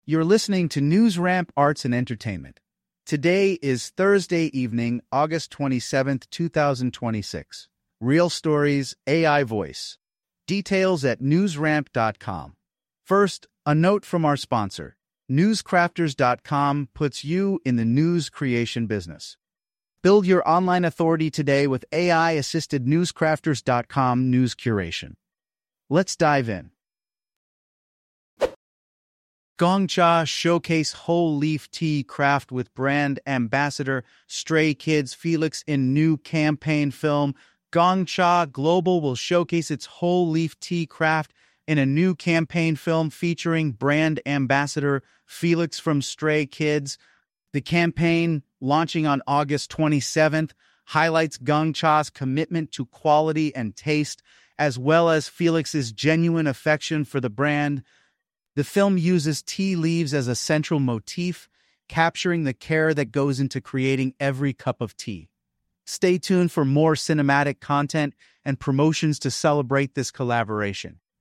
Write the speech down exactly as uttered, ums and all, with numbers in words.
You're listening to News Ramp Arts and Entertainment. Today is Thursday evening, August twenty-seventh, two thousand twenty-six. Real stories, A I voice. Details at news ramp dot com. First, a note from our sponsor. news crafters dot com puts you in the news creation business. Build your online authority today with A I-assisted news crafters dot com news curation. Let's dive in. Gongcha showcase whole leaf tea craft with brand ambassador Stray Kids Felix in new campaign film. Gongcha Global will showcase its whole leaf tea craft in a new campaign film featuring brand ambassador Felix from Stray Kids. The campaign, launching on August twenty-seventh, highlights Gongcha's commitment to quality and taste, as well as Felix's genuine affection for the brand. The film uses tea leaves as a central motif, capturing the care that goes into creating every cup of tea. Stay tuned for more cinematic content and promotions to celebrate this collaboration.